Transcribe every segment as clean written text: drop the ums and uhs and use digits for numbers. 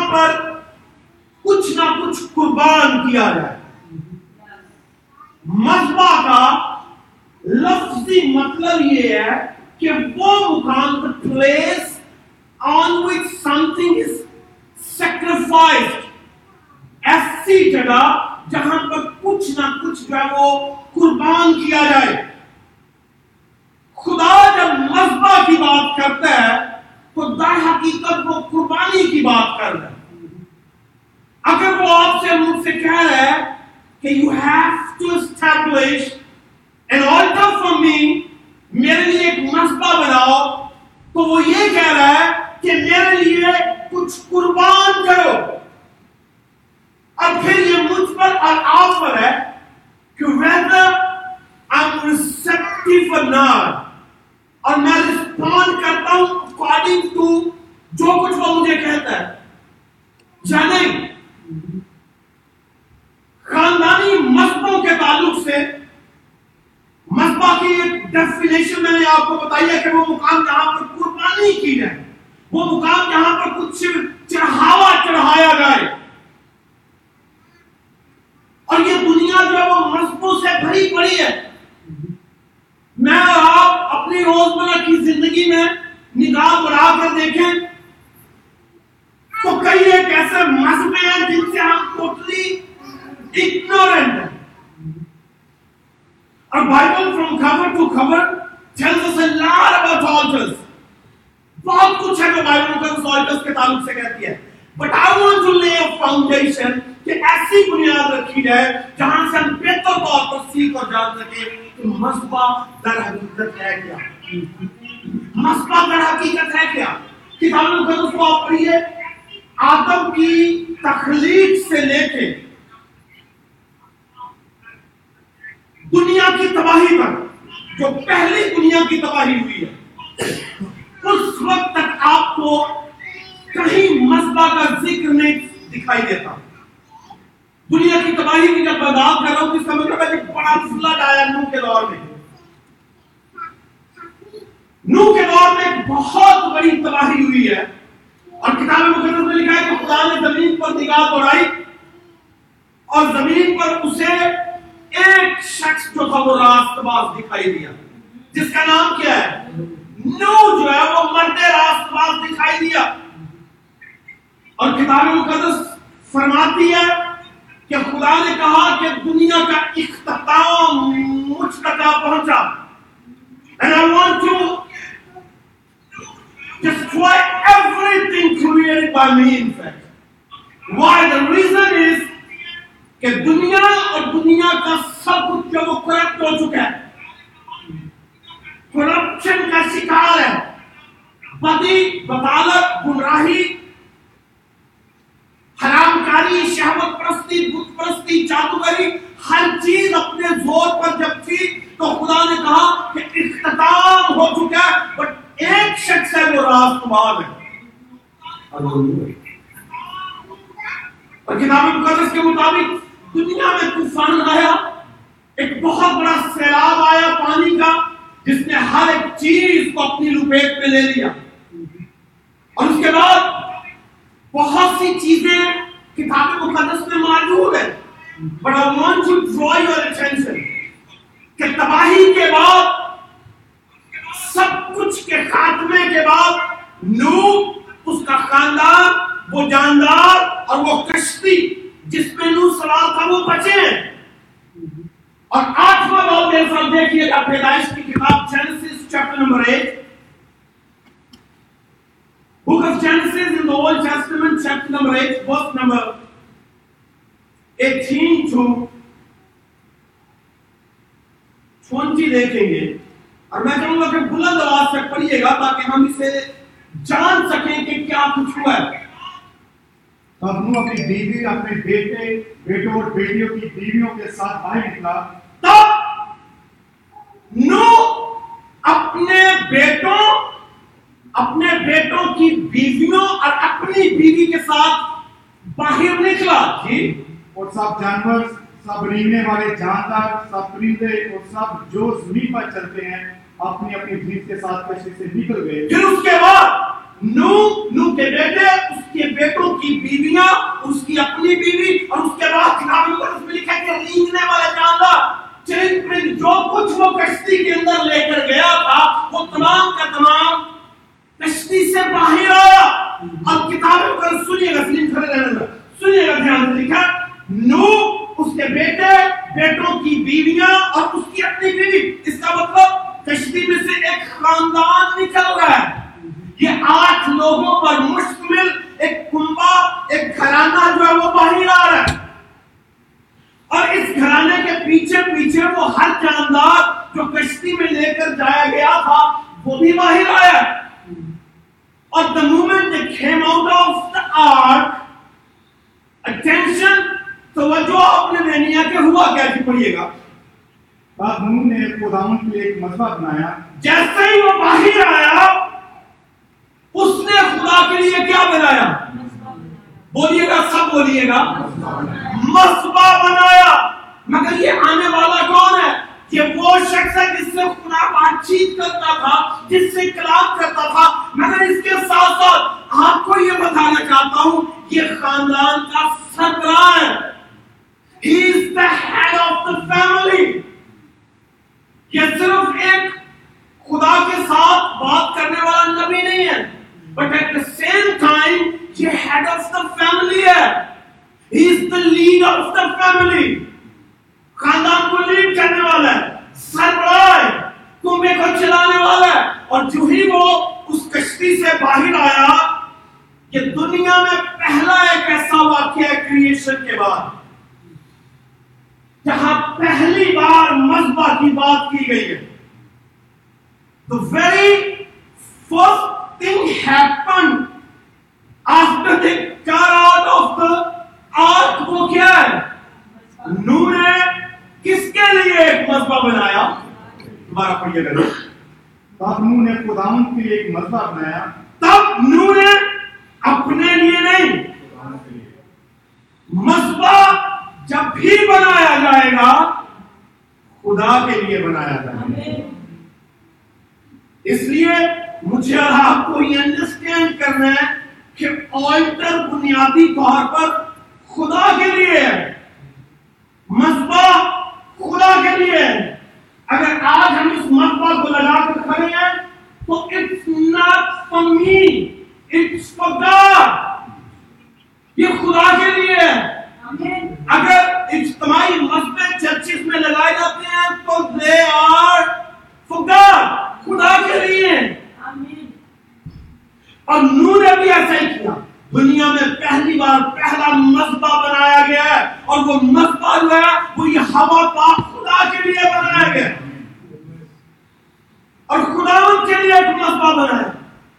پر کچھ نہ کچھ قربان کیا جائے. مذبح کا لفظی مطلب یہ ہے کہ وہ مقام, the place on which something is sacrificed, ایسی جگہ جہاں پر کچھ نہ کچھ جو ہے وہ قربان کیا جائے. خدا جب مذبح کی بات کرتا ہے تو در حقیقت وہ قربانی کی بات کر رہا ہے. اگر وہ آپ سے مجھ سے کہہ رہا ہے کہ you have to establish an altar for me, میرے لیے ایک مذبح بناؤ, تو وہ یہ کہہ رہا ہے کہ میرے لیے کچھ قربان کرو. اور پھر یہ مجھ پر اور آپ پر ہے کہ whether I'm receptive or not, اور میں رسپونڈ کرتا ہوں according to جو کچھ وہ مجھے کہتا ہے یا نہیں. خاندانی مذہبوں کے تعلق سے مذبح کی ایک ڈیفینیشن میں نے آپ کو بتائی ہے کہ وہ مقام جہاں پر قربانی کی جائے, وہ مقام جہاں پر کچھ چڑھاوا چڑھایا جائے. اور یہ دنیا جو ہے وہ مذہبوں سے بھری پڑی ہے. میں اور آپ اپنی روزمرہ کی زندگی میں نگاہ بڑھا کر دیکھیں تو کئی ایک ایسے مذہب ہیں جن سے ہم ٹوٹلی ignorant ہے. اور Bible from cover to cover tells us a lot about altars. بہت کچھ ہے جو بائبل مقدس altars کے تعلق سے کہتی ہے. But I want to lay a foundation کہ ایسی بنیاد رکھی جائے جہاں سے ہم بہتر طور پر سیکھ اور جان سکیں کہ مذبح در حقیقت ہے کیا. مذبح در حقیقت ہے کیا. کتاب مقدس کو آپ پڑھیے, آدم کی تخلیق سے لے کے دنیا کی تباہی تک, جو پہلی دنیا کی تباہی ہوئی ہے, اس وقت تک آپ کو کہیں مذبح کا ذکر نہیں دکھائی دیتا. دنیا کی تباہی کی جب میں بات کر رہا ہوں تو اس کا مطلب ہے کہ بڑا فلڈ آیا نوح کے دور میں. نوح کے دور میں ایک بہت بڑی تباہی ہوئی ہے, اور کتاب مقدس میں لکھا ہے کہ خدا نے زمین پر نگاہ دوڑائی اور زمین پر اسے ایک شخص جو تھا وہ راست باز دکھائی دیا, جس کا نام کیا ہے نوح. جو ہے وہ مرد راست باز دکھائی دیا. اور کتاب مقدس فرماتی ہے کہ خدا نے کہا کہ دنیا کا اختتام مجھ تک پہنچا. And I want to destroy everything created by me, in fact. Why? The reason is کہ دنیا اور دنیا کا سب کچھ جو وہ کرپٹ ہو چکا ہے, کرپشن کا شکار ہے. بدی, بطالت, گمراہی, حرام کاری, شہوت پرستی, بت پرستی, جادوگری, ہر چیز اپنے زور پر جب تھی تو خدا نے کہا کہ اختتام ہو چکا ہے, بٹ ایک شخص ہے وہ راست باز ہے. اور کتاب مقدس کے مطابق دنیا میں طوفان آیا, ایک بہت بڑا سیلاب آیا پانی کا, جس نے ہر ایک چیز کو اپنی لپیٹ میں لے لیا. اور اس کے بعد بہت سی چیزیں کتاب مقدس میں موجود ہیں. But I want to draw your attention کہ تباہی کے بعد, سب کچھ کے خاتمے کے بعد, نوح, اس کا خاندان, وہ جاندار اور وہ کشتی جس میں نوح سوار تھا وہ بچے ہیں. اور 8واں باب میرے ساتھ دیکھیے گا, پیدائش کی کتاب Genesis chapter number 8. Book of Genesis in the Old Testament, chapter number 8, verse number 18 to 20 دیکھیں گے. اور میں چاہوں گا کہ بلند آواز سے پڑھیے گا تاکہ ہم اسے جان سکیں کہ کیا کچھ ہوا ہے. تب نوح اپنی بیوی, اپنے بیٹوں اور بیٹیوں کی بیویوں کے ساتھ باہر نکلا. تب نوح اپنے بیٹوں کی بیویوں اور اپنی بیوی کے ساتھ باہر نکلا. جی. اور سب جانور, سب رینگنے والے جاندار, سب پرندے اور سب جو زمین پر چلتے ہیں اپنی اپنی جنس کے ساتھ کشتی سے نکل گئے. پھر اس کے بعد नूह के बेटे, उसके बेटों की बीवियां, उसकी अपनी बीवी, और उसके बाद किताब मुकद्दस में लिखा है कि रेंगने वाला जानवर, चिरंद, जो कुछ वो कश्ती के अंदर लेकर गया था, वो तमाम का तमाम कश्ती से बाहर आया। अब किताब मुकद्दस सुनिएगा, सुनिएगा ध्यान से, लिखा नूह, उसके बेटे, बेटों की बीवियां और उसकी अपनी बीवी। इसका मतलब कश्ती में से एक खानदान निकल रहा है। ये 8 लोगों पर मुश्तमिल एक कुंबा, एक घराना जो है वो बाहर आ रहा है, और इस घराने के पीछे पीछे वो हर जानदार जो कश्ती में लेकर जाया गया था वो भी बाहर आया। और the moment they came out of the ark, attention, तो वो जो आपने देनिया के हुआ क्या जी, पढ़िएगा। तब नूह ने खुदावंद के लिए एक मज़बा बनाया। जैसे ही वो बाहर आया, उसने खुदा के लिए क्या बनाया? बोलिएगा, सब बोलिएगा, मसबा बनाया। मगर ये आने वाला कौन है? ये वो शख्स है जिससे खुदा बातचीत करता था, जिससे कलाम करता था। मगर इसके साथ साथ आपको ये बताना चाहता हूं, ये खानदान का सरबराह है। He is the head of the family. ये सिर्फ एक खुदा के साथ बात करने वाला नबी नहीं है, but at the same time ये head of the family है। He is the leader of the family. खानदान को लीड करने वाला है, सरबराह है, कुंबे को चलाने वाला है। और जो ही वो उस कश्ती से बाहर आया, ये दुनिया में पहला एक ऐसा वाक्य है क्रिएशन के बाद जहां पहली बार मज़बा की बात की गई है। The very first thing happened after they got out of the ark, वो क्या है? नूह ने किसके लिए एक मज़बा बनाया? दोबारा पढ़िएगा। तब नूह ने खुदावंद के लिए एक मज़बा बनाया। तब नूह ने अपने लिए नहीं, मज़बा जब भी बनाया जाएगा खुदा के लिए बनाया जाएगा। इसलिए मुझे और आपको ये अंडरस्टैंड करना है कि ऑल्टर बुनियादी तौर पर खुदा के लिए है, मज़बा खुदा के लिए है। अगर आज हम इस मज़बा को लगाकर खड़े हैं तो it's not for me, it's for God. ये खुदा के लिए है। अगर इज्तिमाई मसबे चर्चिस में लगाए जाते हैं तो दे आर फॉर गॉड, खुदा के लिए। और नूह ने भी ऐसा ही किया। दुनिया में पहली बार पहला मज़बा बनाया गया है, और वो मज़बा जो है वो ये हवा पाक खुदा के लिए बनाया गया, और खुदावंद के लिए एक मज़बा बनाया।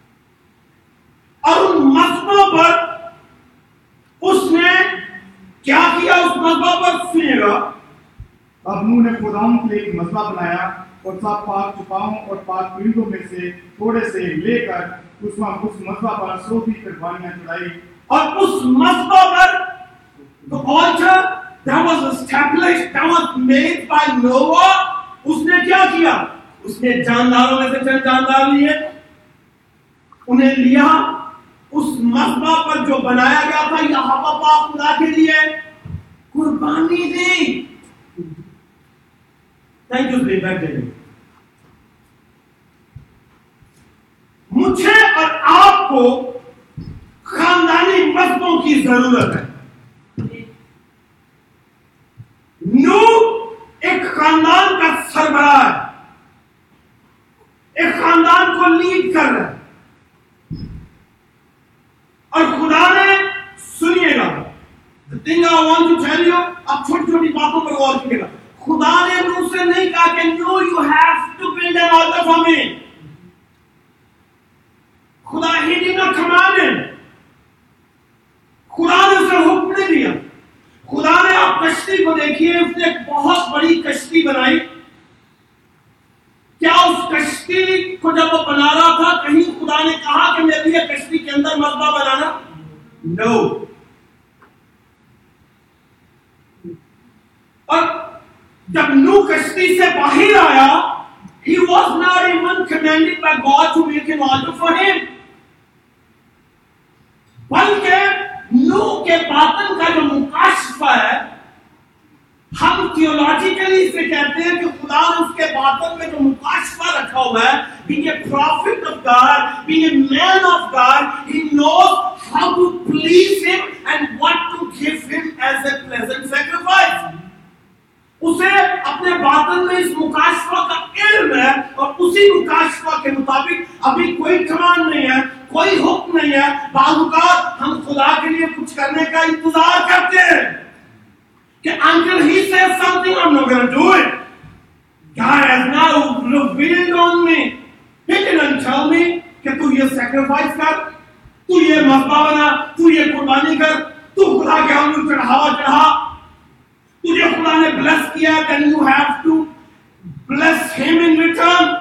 और उन मज़बों पर उसने क्या किया? उस मज़बा पर सुनिएगा। अब नूह ने खुदावंद के लिए एक मज़बा बनाया और सब पाक चुपाओं और पाक परिंदों में से थोड़े से लेकर उस मज़बा पर 100 कुर्बानियां चढ़ाई। और उस मज़बा पर the altar that was established, that was made by Noah, उसने क्या किया? उसने जानदारों में से चंद जानदार लिए, उन्हें लिया, उस मज़बा पर जो बनाया गया था यहाँ पाक खुदा के लिए कुर्बानी दी। Thank you. मुझे और आपको खानदानी मज़बों की जरूरत है। नूह एक खानदान का सरबराह है, एक खानदान को लीड कर रहा है। और खुदा ने, सुनिएगा, the thing I want to tell you, आप छोटी छोटी बातों पर गौर कीजिएगा। खुदा ने नूह से नहीं कहा कि Noah, you have to build an altar for me. खुदा, he did not command him. खुदा ने उसे हुक्म नहीं दिया। खुदा ने, आप कश्ती को देखिए, उसने एक बहुत बड़ी कश्ती बनाई। क्या उस कश्ती को जब वो बना रहा था, कहीं खुदा ने कहा कि मेरे लिए कश्ती के अंदर मज़बा बनाना? नो। और जब नूह कश्ती से बाहर आया, he was not even commanded by God to make an altar for him. باطن میں جو مکاشفہ رکھا ہوا ہے, being a prophet of God, being a man of God, he knows how to please him and what to give him as a pleasant sacrifice. اسے اپنے باطن میں اس مکاشفہ کا علم ہے, اور اسی مکاشفہ کے مطابق ابھی کوئی کمان نہیں ہے, کوئی حکم نہیں ہے. بعض اوقات ہم خدا کے لیے کچھ کرنے کا انتظار کرتے ہیں کہ until he says something I'm not going to do it. God has now revealed on me. He didn't tell me کہ تو یہ sacrifice کر, تو یہ مذبح بنا, تو یہ قربانی کر, تو خدا کے ہم چڑھاوا چڑھا, تجھے خدا نے bless کیا, then you have to bless him in return.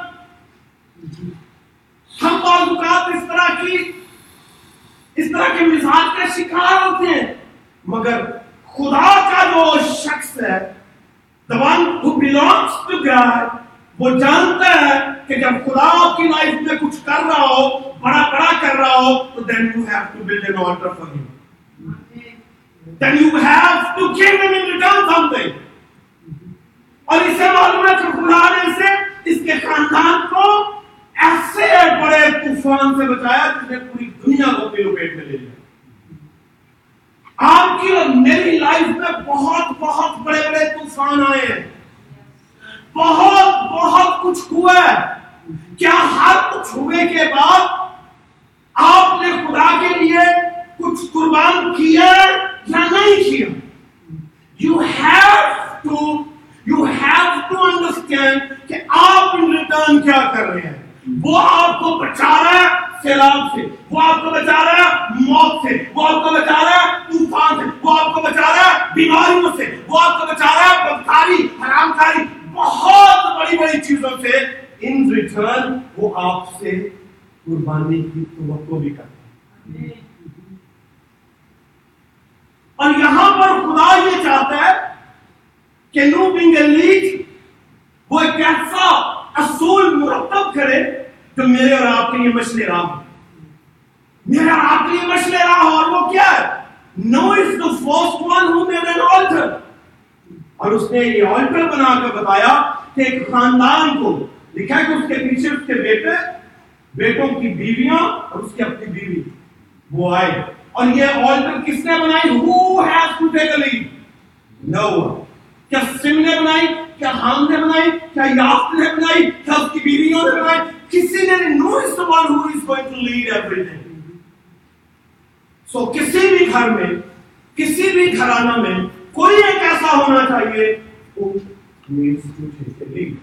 ہم بعض اوقات اس طرح کے مزاج کا شکار ہوتے ہیں, مگر خدا کا جو شخص ہے, the one who belongs to God, وہ جانتا ہے کہ جب خدا آپ کی لائف میں کچھ کر رہا ہو, بڑا کر رہا ہو, تو then you have to build an altar for him. Then you have to give him in return something. اور اسے معلوم ہے کہ خدا نے اس کے خاندان کو ایسے بڑے طوفان سے بچایا جس نے پوری دنیا کو اپنی لپیٹ میں لے لیا. آپ کی اور میری لائف میں بہت بڑے طوفان آئے ہیں, بہت کچھ ہوا ہے. کیا ہر کچھ ہوئے کے بعد آپ نے خدا کے لیے کچھ قربان کیا یا نہیں کیا؟ You have to understand کہ آپ ان ریٹرن کیا کر رہے ہیں. وہ آپ کو بچا رہا ہے سیلاب سے, وہ آپ کو بچا رہا ہے موت سے, وہ آپ کو بچا رہا ہے طوفان سے, وہ آپ کو بچا رہا ہے بیماریوں سے, وہ آپ کو بچا رہا ہے بدکاری, حرام کاری, بہت بڑی چیزوں سے. ان ریٹرن وہ آپ سے قربانی کی توقع بھی کرتا ہے. اور یہاں پر خدا یہ چاہتا ہے کہ نو بینگ اے لیڈ, وہ ایک ایسا اصول مرتب کرے جو میرے اور آپ کے لیے مشعل راہ ہو. میرے اور آپ کے لیے مشعل راہ ہو, اور وہ کیا ہے؟ Noah is the first one who made an altar. اور اس نے یہ آلٹر بنا کر بتایا کہ ایک خاندان کو لکھا ہے کہ اس کے پیچھے اس کے بیٹوں کی بیویاں اور اس کی اپنی بیوی وہ آئے. اور یہ آلٹر کس نے بنائی؟ Who has to take a lead? No one. کیا سم نے بنائی؟ کیا حام نے بنائی؟ کیا یافت نے بنائی؟ کیا اس کی بیویوں نے بنائی؟ کسی نے نہیں. No is the one who is going to lead everything. So کسی بھی گھر میں, کسی بھی گھرانہ میں کوئی ایک ایسا ہونا چاہیے who needs to take a lead.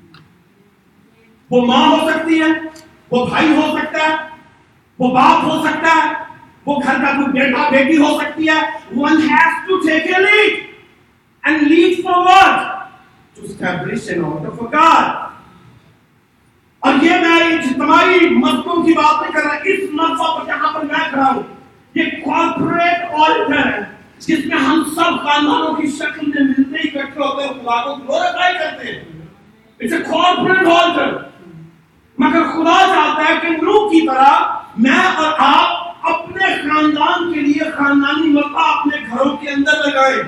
وہ ماں ہو سکتی ہے, وہ بھائی ہو سکتا ہے, وہ باپ ہو سکتا ہے, وہ گھر کا کوئی بیٹا بیٹی ہو سکتی ہے. One has to take a lead. And lead for what? To establish an altar for God. اور یہ میں تمہاری مذہبوں کی بات نہیں کر رہا, اس مذہب پر جہاں پر میں کھڑا ہوں یہ کارپوریٹ آلٹر ہے جس میں ہم سب خاندانوں کی شکل میں ملتے ہی اکٹھے ہوتے ہیں, خدا کو گلوریفائی کرتے ہیں. It's a corporate altar. مگر خدا چاہتا ہے کہ نوح کی طرح میں اور آپ اپنے خاندان کے لیے خاندانی مذبح اپنے گھروں کے اندر لگائیں.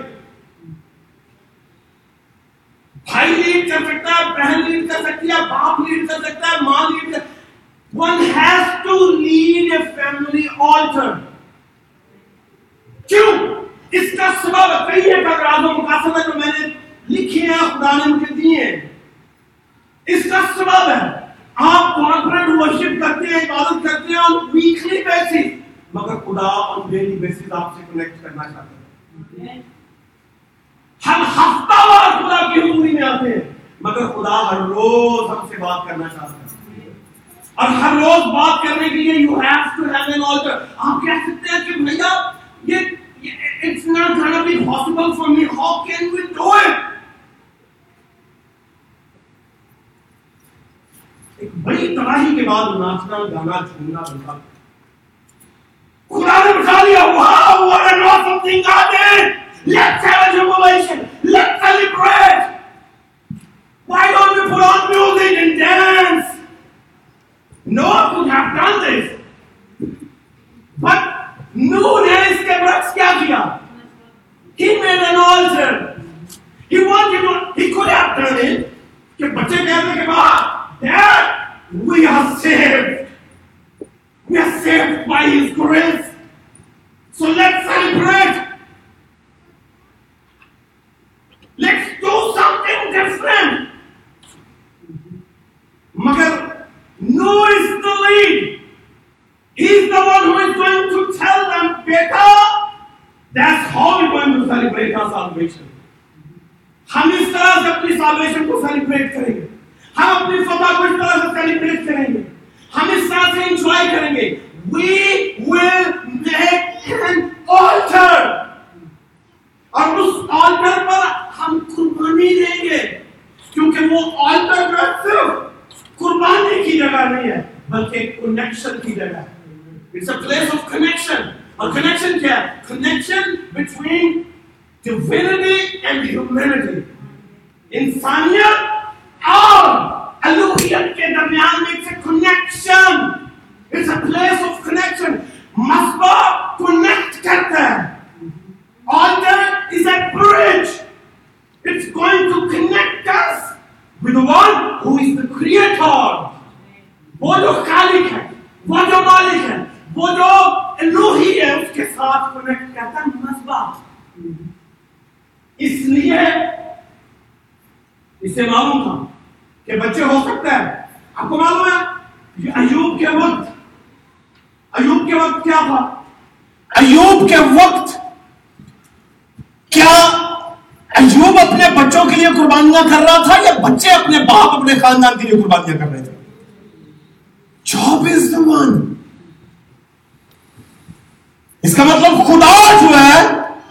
بھائی لیڈ کر سکتا ہے, بہن لیڈ کر سکتی ہے, باپ لیڈ کر سکتا ہے, ماں لیڈ کر. One has to lead a family altar. کیوں؟ اس کا سبب کئی ایک اغراض و مقاصد جو میں نے لکھی ہیں خدا نے مجھے دیے ہیں. اس کا سبب ہے آپ کارپوریٹ ورشپ کرتے ہیں, عبادت کرتے ہیں on weekly basis, مگر خدا on daily basis آپ سے کنیکٹ کرنا چاہتے ہیں. ہم ہفتہ وار خدا کی حضوری میں آتے ہیں, مگر خدا ہر روز ہم سے بات کرنا چاہتا ہے. اور ہر روز بات کرنے کے لیے you have to have an altar. آپ کہہ سکتے ہیں کہ بھیا یہ it's not gonna be possible for me. How can we do it? ایک بڑی تباہی کے بعد ناچنا, گانا, جھومنا بنتا. خدا نے بچا لیا. Wow, what an awesome thing God did. Let's have a jubilation. Let's celebrate. Why don't we put on music and dance? Noah could have done this. But Noah نے اس کے برعکس کیا کیا? He made an altar. He could have done it کہ بچے کہنے کے بعد Dad, we are saved. We are saved by His grace. So let's celebrate. Let's do something different. Magar Noah is the lead. He's the one who is going to tell them, beta, that's how we're going to celebrate our salvation. ہم اس طرح سے اپنی salvation کو celebrate کریں گے. ہم اپنی فتح کو اس طرح سے celebrate کریں گے. ہم اس طرح سے enjoy کریں گے. We will make an altar. اور اس altar پر ہم قربانی دیں گے. کیونکہ وہ altar جو ہے صرف قربانی کی جگہ نہیں ہے بلکہ connection کی جگہ ہے. It's a place of connection. اور connection کیا ہے؟ Connection between divinity and humanity. انسانیت اور الوہیت کے درمیان میں ایک connection. It's a place of connection. مذبح connect کرتا ہے. Altar is a bridge. It's going to connect us with the one who is the creator. وہ جو خالق ہے, وہ جو مالک ہے, وہ جو الوہی ہے, اس کے ساتھ کنیکٹ کرتا ہے مذبح. اس لیے اسے معلوم تھا کہ بچے ہو سکتے ہیں. آپ کو معلوم ہے ایوب کے وقت کیا تھا؟ ایوب کے وقت کیا ایوب اپنے بچوں کے لیے قربانیاں کر رہا تھا یا بچے اپنے باپ اپنے خاندان کے لیے قربانیاں کر رہے تھے؟ Job is the one. اس کا مطلب خدا جو ہے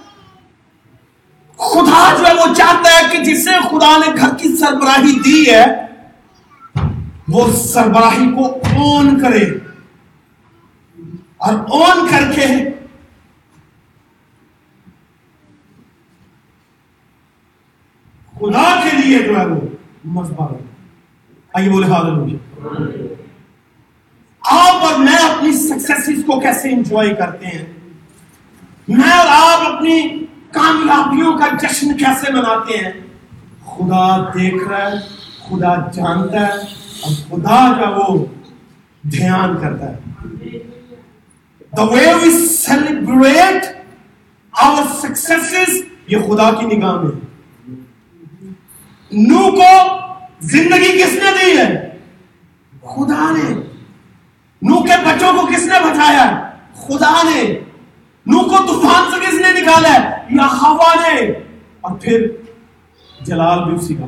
وہ چاہتا ہے کہ جسے خدا نے گھر کی سربراہی دی ہے وہ سربراہی کو اون کرے اور اون کر کے خدا کے لیے جو ہے وہ مذبح ہے. آئیے بولے ہاللیلویا. آپ اور میں اپنی سکسیسز کو کیسے انجوائے کرتے ہیں, میں اور آپ اپنی کامیابیوں کا جشن کیسے مناتے ہیں, خدا دیکھ رہا ہے, خدا جانتا ہے اور خدا کا وہ دھیان کرتا ہے. The way we celebrate our successes یہ خدا کی نگاہ میں. نوح کو زندگی کس نے دی ہے؟ خدا نے. نوح کے بچوں کو کس نے بچایا؟ خدا نے. نوح کو طوفان سے کس نے نکالا ہے؟ یہوہ نے. اور پھر جلال بھی اسی کا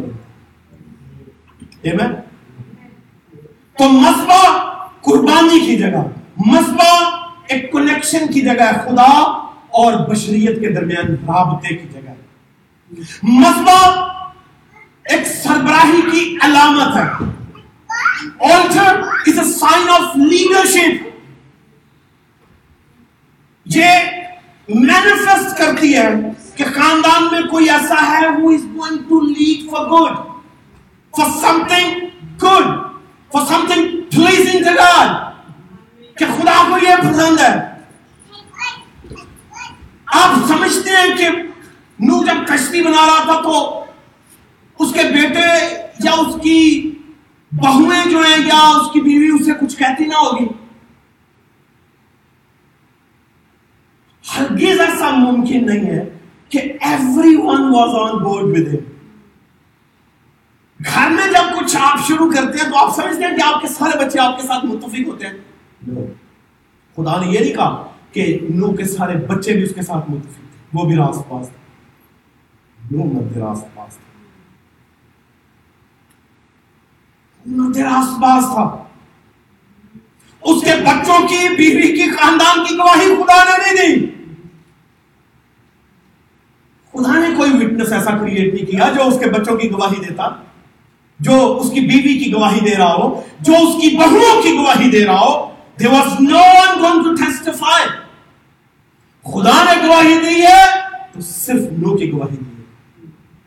لگا. تو مذبح قربانی کی جگہ, مذبح ایک کنیکشن کی جگہ ہے, خدا اور بشریت کے درمیان رابطے کی جگہ ہے. مذبح ایک سربراہی کی علامت ہے. Altar is a sign of leadership. یہ manifest کرتی ہے کہ خاندان میں کوئی ایسا ہے who is going to lead for good, for something good, for something pleasing to God. کہ خدا کو یہ پسند ہے. آپ سمجھتے ہیں کہ نوح جب کشتی بنا رہا تھا تو اس کے بیٹے یا اس کی بہویں جو ہیں یا اس کی بیوی اسے کچھ کہتی نہ ہوگی؟ ہرگز ایسا ممکن نہیں ہے کہ everyone was on board with him. گھر میں جب کچھ آپ شروع کرتے ہیں تو آپ سمجھتے ہیں کہ آپ کے سارے بچے آپ کے ساتھ متفق ہوتے ہیں. خدا نے یہ نہیں کہا کہ نوح کے سارے بچے بھی اس کے ساتھ متفق تھے, وہ بھی راست باز تھے. نوح مدد راست باز تھا, راست باز تھا. اس کے بچوں کی, بیوی کی, خاندان کی گواہی خدا نے نہیں دی. خدا نے کوئی وٹنس ایسا کریٹ نہیں کیا جو اس کے بچوں کی گواہی دیتا, جو اس کی بیوی کی گواہی دے رہا ہو, جو اس کی بہوؤں کی گواہی دے رہا ہو. There was no one going to testify. خدا نے گواہی دی ہے تو صرف نوح کی گواہی دی ہے.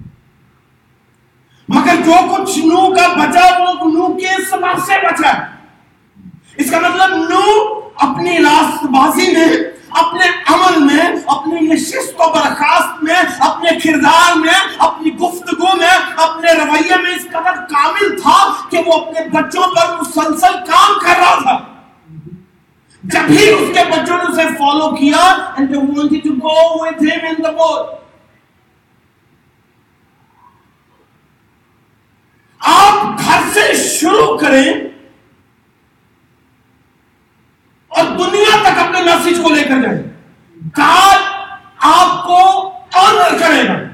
مگر جو کچھ نوح کا بچا وہ نوح کے سبب سے بچا. اس کا مطلب نوح اپنی راست بازی میں, اپنے عمل میں, اپنے نشست و برخاست میں, اپنے کردار میں, اپنی گفتگو میں, اپنے رویے میں اس قدر کامل بچوں پر مسلسل کام کر رہا تھا. جب ہی اس کے بچوں نے اسے فالو کیا and they wanted to go with him in the boat. آپ گھر سے شروع کریں اور دنیا تک اپنے میسج کو لے کر جائیں. God آپ کو آنر کرے گا.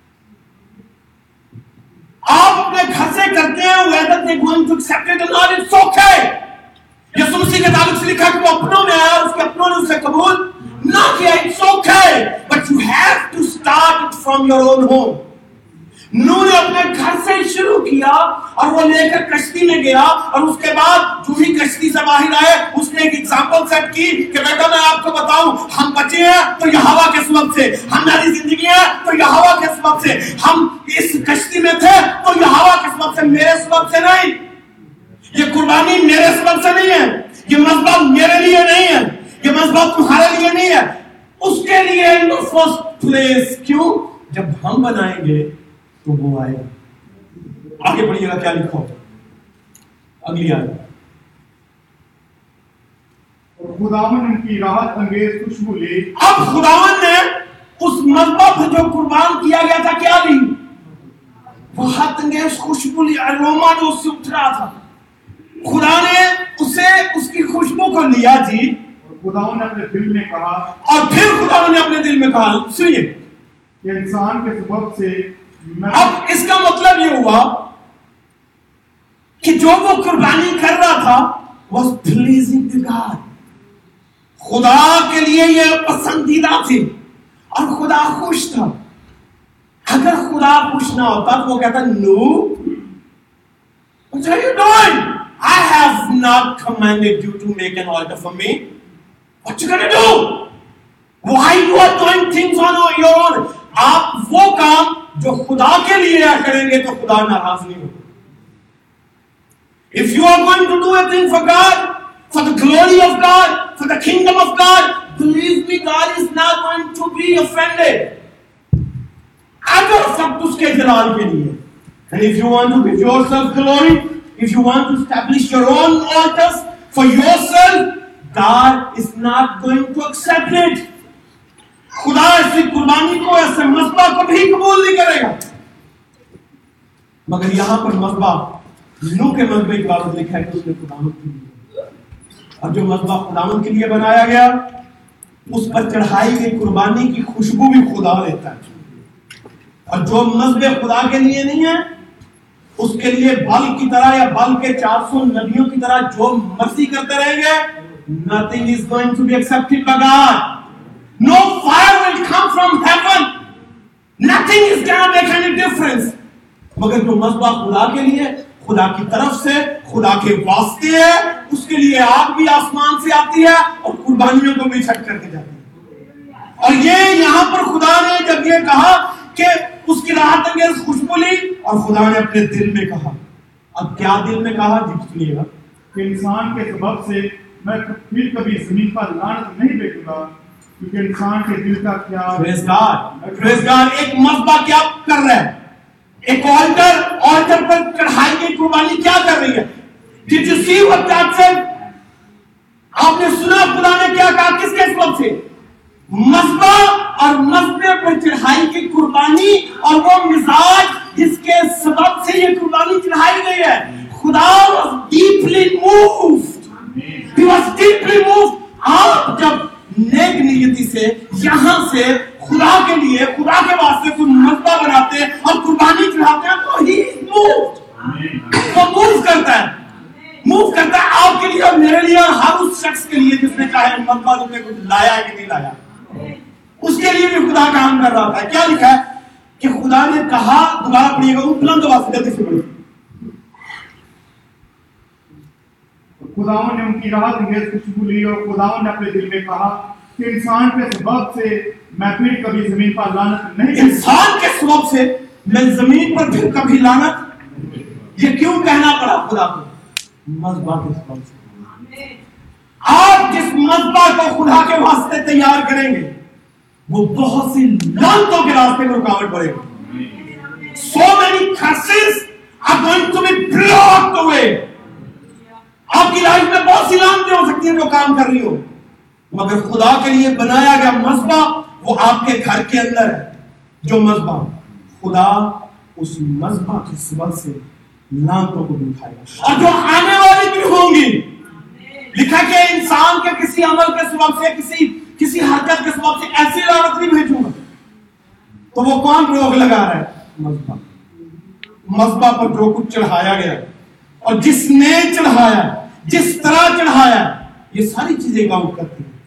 آپ اپنے گھر سے کرتے ہیں whether they're going to accept it or not, it's okay. یسوع مسیح کے تعلق سے لکھا کہ وہ اپنوں میں آیا اور اس کے اپنوں نے اسے قبول نہ کیا. It's okay, but you have to start it from your own home. نوح نے اپنے گھر سے شروع کیا اور وہ لے کر کشتی میں گیا اور اس کے بعد جو ہی کشتی سے باہر آئے اس نے ایک ایگزامپل سیٹ کی کہ بیٹا میں آپ کو بتاؤں ہم بچے ہیں تو یہوہ کے سبب سے, ہماری زندگی ہے تو یہوہ کے سبب سے, ہم اس کشتی میں تھے تو یہوہ کے سبب سے, میرے سبب سے نہیں. یہ قربانی میرے سبب سے نہیں ہے, یہ مذبح میرے لیے نہیں ہے, یہ مذبح تمہارے لیے نہیں ہے, اس کے لیے in the first place. کیوں؟ جب ہم بنائیں گے تو وہ آئے گا. آگے پڑھیے گا کیا لکھا ہوگا اگلی آیت. خداوند ان کی راحت انگیز خوشبو لی. اب خداوند نے اس مذبح پر جو قربان کیا گیا تھا کیا لی؟ راحت انگیز خوشبو لی. اروما جو اس سے اٹھ رہا تھا, خدا نے اسے اس کی خوشبو کو لیا جی. خداوند نے اپنے دل میں کہا, اور پھر خداوند نے اپنے دل میں کہا, سنیے کہ انسان کے سبب سے. اب اس کا مطلب یہ ہوا کہ جو وہ قربانی کر رہا تھا was pleasing to God. خدا کے لیے یہ پسندیدہ تھی اور خدا خوش تھا. اگر خدا خوش نہ ہوتا تو وہ کہتا نو, what are you doing? I have not commanded you to make an altar for me. What you gonna do? Why you are doing things on your own? آپ وہ کام جو خدا کے لیے کریں گے تو خدا ناراض نہیں ہوگا. If you are going to do a thing for God, for the glory of God, for the kingdom of God, believe me, God is not going to be offended. اگر سب اس کے جلال کے لیے, and if you want to give yourself glory, if you want to establish your own altars for yourself, God is not going to accept it. خدا ایسی قربانی کو, ایسے مذبح کو بھی قبول نہیں کرے گا. مگر یہاں پر مذبح نوح کے مذبح کی بات لکھا ہے کہ اس نے خداوند کے لیے, اور جو مذبح خداوند کے لیے بنایا گیا اس پر چڑھائی گئی قربانی کی خوشبو بھی خدا لیتا ہے. اور جو مذبح خدا کے لیے نہیں ہے اس کے لیے بل کی طرح یا بل کے 400 نبیوں کی طرح جو مرضی کرتے رہیں گے, nothing is going to be accepted by God. No fire will come from heaven. Nothing is going to make any difference. مگر جو مذبح خدا کے لیے, خدا کی طرف سے, خدا کے واسطے ہے, اس کے لیے آگ بھی آسمان سے آتی ہے اور قربانیوں کو بھی چھٹ کر کے جاتی ہے. اور یہ یہاں پر خدا نے جب یہ کہا کہ اس کی راحت انگیز خوشبو لی, اور خدا نے اپنے دل میں کہا. اب کیا دل میں کہا جی سنیے گا, کہ انسان کے سبب سے میں پھر کبھی زمین پر لعنت نہیں بھیجوں گا, کیونکہ انسان کے دل کا خیال. Praise God. ایک مذبح کیا کر رہا ہے, ایک آلٹر پر چڑھائی کی قربانی کیا کر رہی ہے. Did you see what God said? آپ نے سنا خدا نے کیا کہا, کس کے سبب سے؟ مذبح اور مذبح پر چڑھائی کی قربانی, اور وہ مزاج جس کے سبب سے یہ قربانی چڑھائی گئی ہے. خدا was deeply moved. He was deeply moved. آپ جب نیک نیتی سے یہاں سے خدا کے لیے, خدا کے واسطے کوئی مذبح بناتے اور قربانی چڑھاتے ہیں تو ہی وہ موو کرتا ہے, موو کرتا ہے آپ کے لیے اور میرے لیے اور ہر اس شخص کے لیے جس نے چاہے مذبح روپے کچھ لایا کہ نہیں لایا, اس کے لیے بھی خدا کام کر رہا تھا. کیا لکھا ہے کہ خدا نے کہا, دوبارہ پڑھیے گا, بلند آواز سے جلدی سے پڑھیے. خداوند نے ان کی راحت انگیز خوشبو لی, اور خداوند نے اپنے دل میں کہا کہ انسان کے سبب سے میں پھر کبھی زمین پر لعنت نہیں. انسان کے سبب سے میں زمین پر پھر کبھی لعنت. یہ کیوں کہنا پڑا خدا کو؟ مذبح کے سبب سے. آپ جس مذبح کو خدا کے واسطے تیار کریں گے وہ بہت سی لعنتوں کے راستے میں رکاوٹ پڑے گی. So many curses are going to be blocked away. آپ کی لائف میں بہت سی لانتیں ہو سکتی ہیں جو کام کر رہی ہو، مگر خدا کے لیے بنایا گیا مذبح وہ آپ کے گھر کے اندر ہے. جو مذبح خدا اس مذبح کی سبب سے لانتوں کو بھی اٹھائے گا، اور جو آنے والی بھی ہوں گی. لکھا کہ انسان کے کسی عمل کے سبب سے کسی حرکت کے سبب سے ایسی لعنت نہیں بھیجوں گا. تو وہ کون روک لگا رہا ہے؟ مذبح پر جو کچھ چڑھایا گیا اور جس نے چڑھایا، جس طرح چڑھایا، یہ ساری چیزیں کاؤنٹ کرتی ہیں.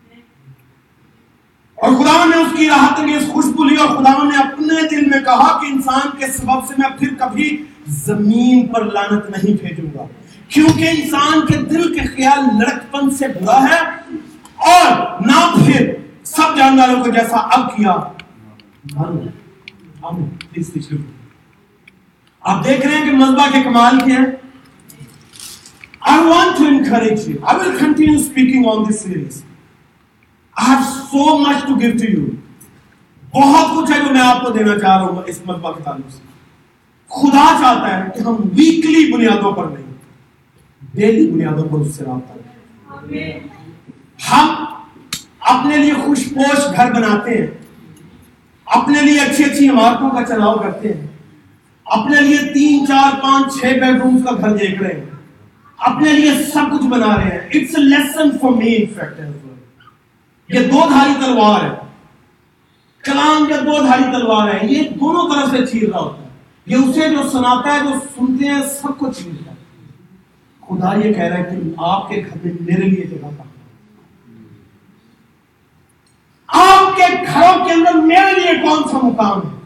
اور خدا نے اس کی راحت میں اس خوشبو لی، اور خدا نے اپنے دل میں کہا کہ انسان کے سبب سے میں پھر کبھی زمین پر لعنت نہیں بھیجوں گا، کیونکہ انسان کے دل کے خیال لڑکپن سے برا ہے، اور نہ پھر سب جانداروں کو جیسا اب کیا. آپ دیکھ رہے ہیں کہ مذبح کے کمال کیا ہے. I want to encourage you. I will continue speaking on this series. I have so much to give to you. بہت کچھ ہے جو میں آپ کو دینا چاہ رہا ہوں اس مذبح کے تعلق سے. خدا چاہتا ہے کہ ہم ویکلی بنیادوں پر نہیں، ڈیلی بنیادوں پر اس سے رابطہ کریں. ہم اپنے لیے خوش پوش گھر بناتے ہیں، اپنے لیے اچھی اچھی عمارتوں کا چناؤ کرتے ہیں، اپنے لیے 3 4 5 6 بیڈ رومز کا گھر دیکھ رہے ہیں، اپنے لیے سب کچھ بنا رہے ہیں. It's a lesson for me in fact. یہ دو دھاری تلوار ہے. کلام جب دو دھاری تلوار ہے، یہ دونوں طرف سے چیر رہا ہوتا ہے. یہ اسے جو سناتا ہے، جو سنتے ہیں، سب کو چیرتا ہے. خدا یہ کہہ رہا ہے کہ آپ کے گھر میں میرے لیے جگہ کہاں، آپ کے گھروں کے اندر میرے لیے کون سا مقام ہے،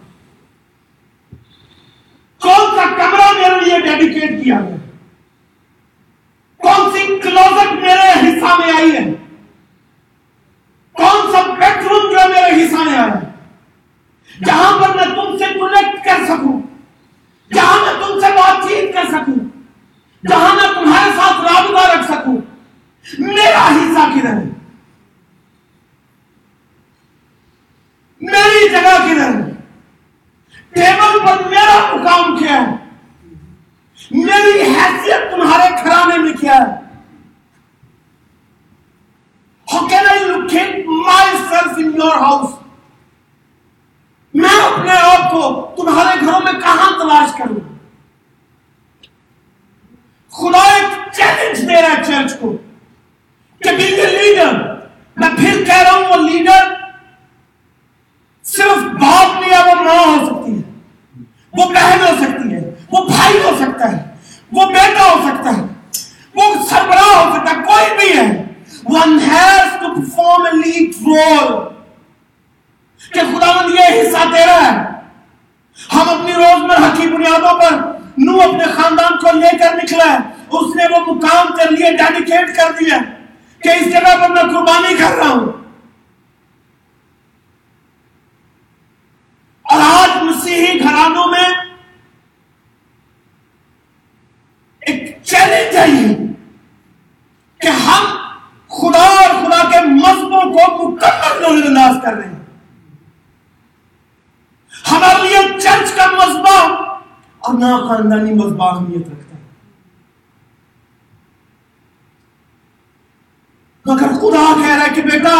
کون سا کمرہ میرے لیے ڈیڈیکیٹ کیا گیا، کون سی کلوزٹ میرے حصہ میں آئی ہے، کون سا بیڈ روم جو میرے حصہ میں آیا ہے، جہاں پر میں تم سے کنیکٹ کر سکوں، جہاں میں تم سے بات چیت کر سکوں، جہاں میں تمہارے ساتھ رابطہ رکھ سکوں. میرا حصہ کدھر ہے، میری جگہ کدھر ہے، ٹیبل پر میرا مقام کیا ہے، میری حیثیت تمہارے گھرانے میں کیا ہے. How can I locate myself in your house؟ میں اپنے آپ کو تمہارے گھروں میں کہاں تلاش کروں؟ خدا ایک چیلنج دے رہا ہے چرچ کو کہ being a leader، میں پھر کہہ رہا ہوں وہ لیڈر صرف باپ نہیں ہے، وہ ماں ہو سکتی ہے، وہ بہن ہو سکتی ہے، وہ بھائی ہو سکتا ہے، وہ بیٹا ہو سکتا ہے، وہ سربراہ ہو سکتا ہے، کوئی بھی ہے. One has to perform a lead role. کہ خداوند یہ حصہ تیرا ہے. ہم اپنی روزمرہ کی بنیادوں پر نو اپنے خاندان کو لے کر نکلا ہے، اس نے وہ مقام کر لیے، ڈیڈیکیٹ کر دیا کہ اس جگہ پر میں قربانی کر رہا ہوں. اور آج مسیحی گھرانوں میں ایک چیلنج ہے یہ کہ ہم خدا اور خدا کے مذہبوں کو مکمل نظر انداز کر رہے ہیں. ہمارے لیے چرچ کا مذہبہ اور نہ خاندانی مذہبہ اہمیت رکھتا ہے، مگر خدا کہہ رہا ہے کہ بیٹا